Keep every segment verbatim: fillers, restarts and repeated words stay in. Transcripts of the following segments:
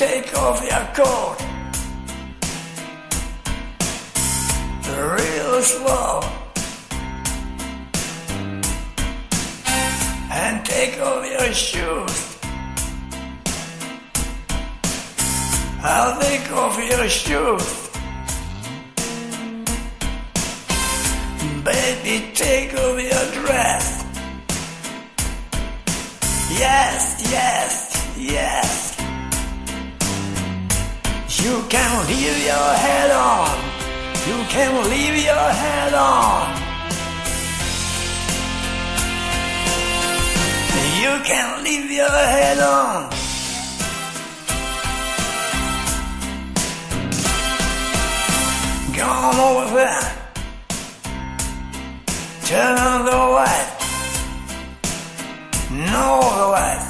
take off your coat real slow and take off your shoes. I'll take off your shoes. Baby, take off your dress. Yes, yes, yes. You can leave your head on. You can leave your head on. You can leave your head on. Come over there. Turn on the light. No light.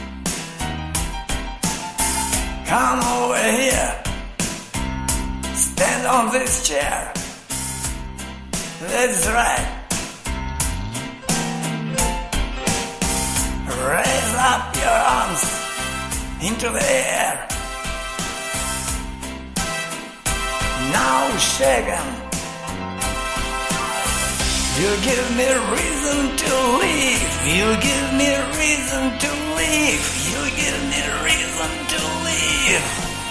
Come over here. Stand on this chair. That's right. Raise up your arms into the air. Now shake 'em. You give me a reason to leave. You give me a reason to leave. You give me a reason to leave.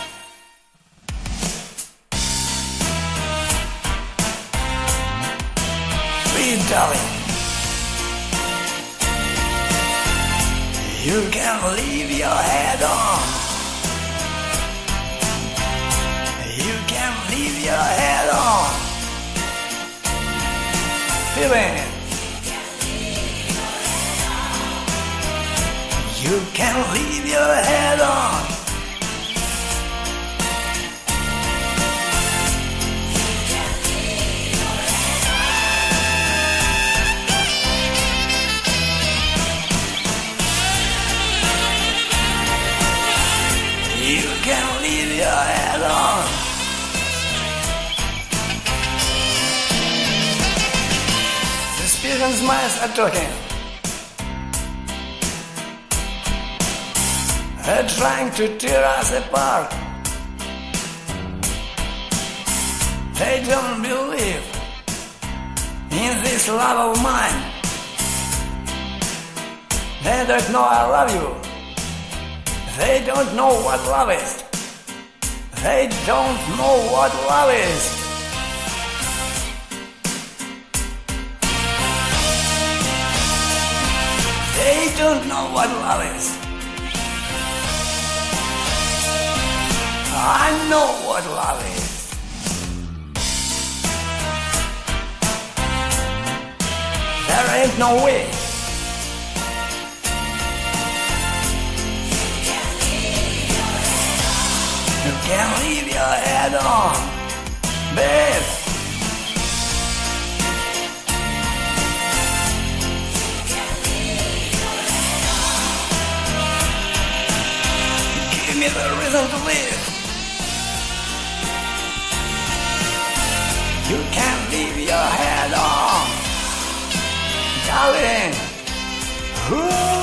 Please, darling. You can leave your head on. You can leave your head on. Feeling it. You can leave your head on. You can leave your head on. Suspicions minds are talking. They're trying to tear us apart. They don't believe in this love of mine. They don't know I love you. They don't know what love is. They don't know what love is. They don't know what love is. I know what love is. There ain't no way. You can leave your head on, babe. Give me the reason to live. You can leave your head on, darling. Ooh.